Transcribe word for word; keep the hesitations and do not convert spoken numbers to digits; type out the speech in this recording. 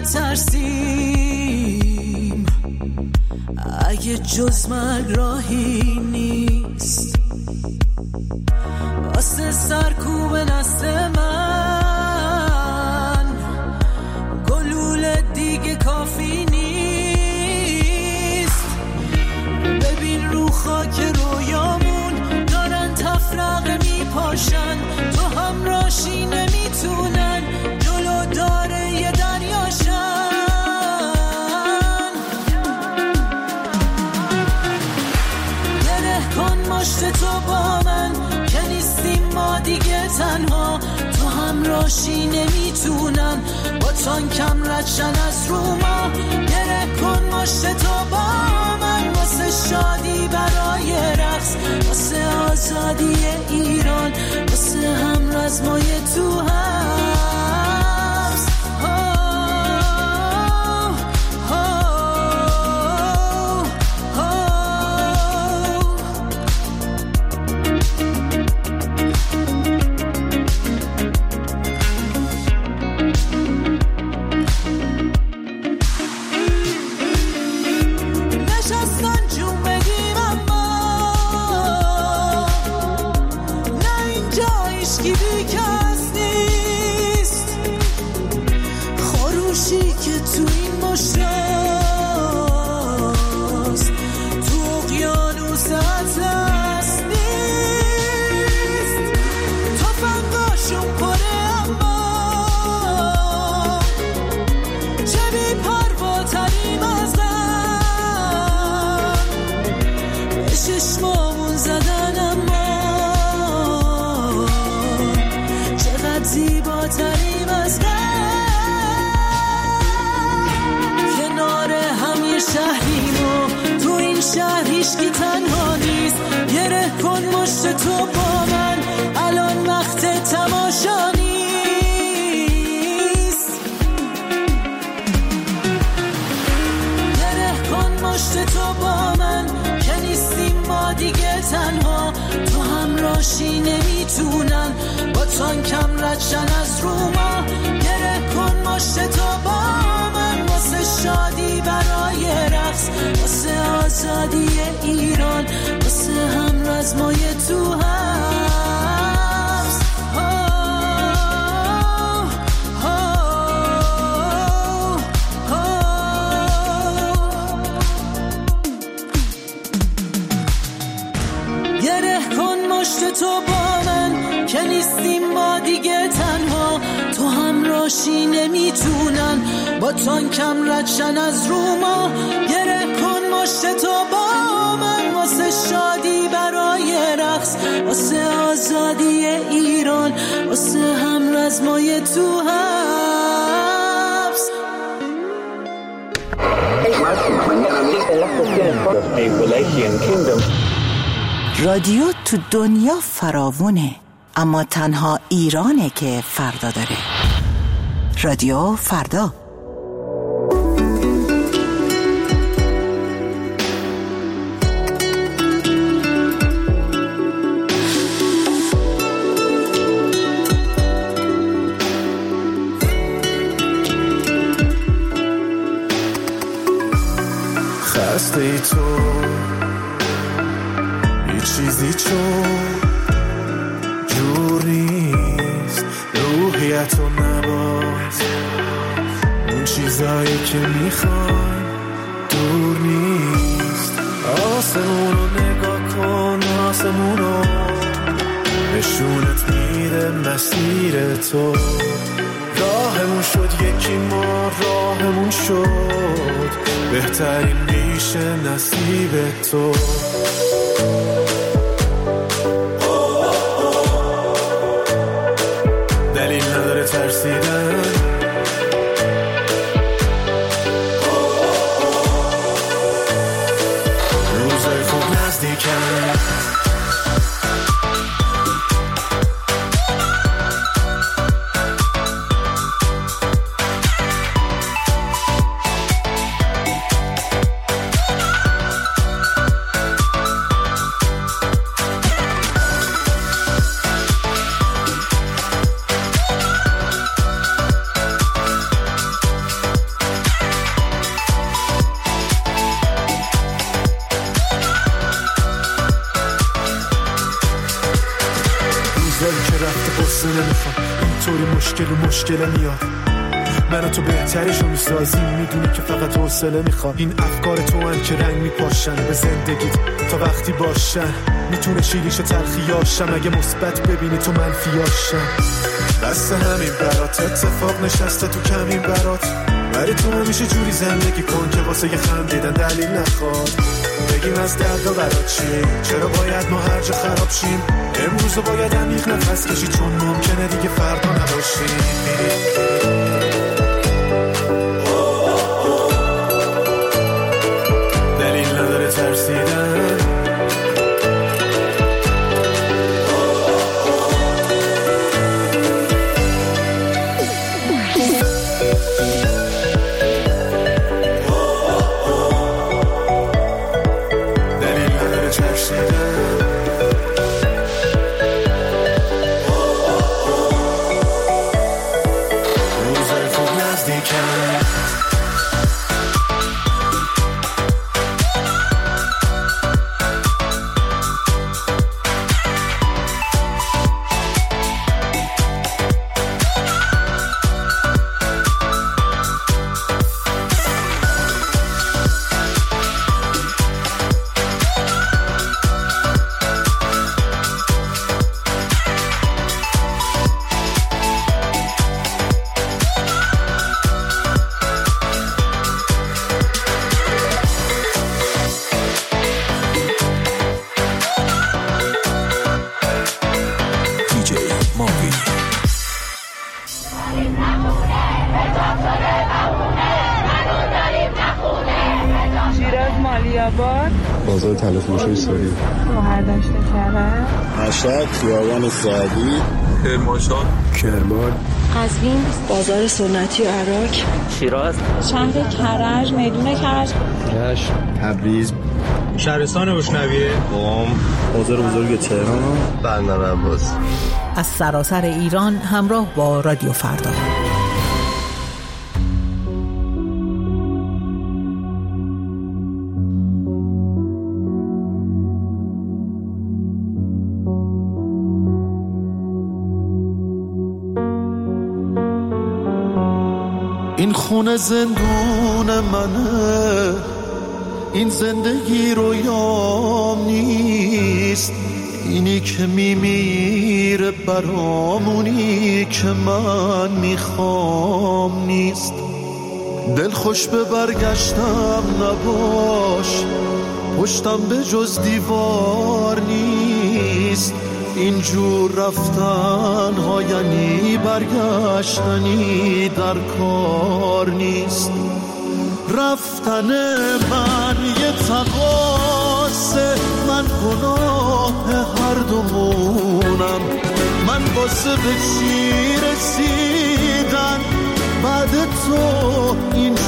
میترسیم اگه جز مرگ راهی نیست واسه سرکوب نسل من گلوله دیگه کافی نیست ببین رو خاک رویامون دارن تفرقه میپاشن تو هم راشی نمیتونن جلو داره یه دریاشن گره کن مشت تو با من که نیستیم ما دیگه تنها تو هم راشی نمیتونن با تانکم ردشن از رو ما گره کن مشت تو با من واسه شادی برای رقص واسه آزادی ایران واسه هم رزمای تو هست هیچکی تنها نیست گره کن مشت تو با من الان وقت تماشا نیست گره کن مشت تو با من که نیستیم ما دیگه تنها تو هم راشی نمیتونن با تانکم ردشن از رو ما گره کن مشت تو با من واسه شادی برای رقص واسه آزادی ایران واسه هم رزمای تو هست گره کن مشت تو با من که نیستیم ما دیگه تنها تو هم راشی نمیتونن با تانکم ردشن از رو ما گره کن مشت تو با من واسه شادی برای رقص واسه آزادی ایران واسه هم رزمای تو هست رادیو تو دنیا فراوونه اما تنها ایرانه که فردا داره رادیو فردا خسته ای تو یه چیزی چون جور نیست روحیتو نباز اون چیزایی که میخوای دور نیست آسمونو نگاه کن آسمونو نشونت میده مسیر تو راهمون شد یکی ما راهمون شد بهترین میشه نصیب تو دلیل نداره ترسیدن روزای خوب نزدیکن قصه نمیخوام اینطوری مشکل و مشکل میاد من و تو بهتریشو میسازیم میدونی که فقط حوصله میخواد این افکار تو هم که رنگ میپاشن به زندگیت تا وقتی باشن میتونه شیریش تلخیاشم اگه مثبت ببینی تو منفیاشم بس همین برات اتفاق نشسته تو کمین برات ولی تو همیشه جوری زندگی کن که واسه یه خندیدن دلیل نخواد بگیم از دردا برات چی چرا باید ما هر جا خراب شیم امروز باید عمیق نفس کشی چون ممکنه دیگه فردا نباشیم دلیل نداره ترسیدن بازار تلفروشی سوری شهرداشت کرد مشهد خیابان سعدی کرمانشاه کرمان قزوین بازار سنتی عراق شیراز شهر کرج میدون کرج رشت تبریز شهرستان بوشنویه قم بازار بزرگ تهران بندر عباس از سراسر ایران همراه با رادیو فردا. این خونه زندون منه این زندگی رویام نیست اینی که میمیره برامونی که من میخوام نیست دل خوش به برگشتم نباش پشتم به جز دیوار نیست اینجور رفتن ها یعنی برگشتنی در کار نیست رفتن من یه تقاصه من گناه هر دومونم من واسه به چی رسیدن بعد تو این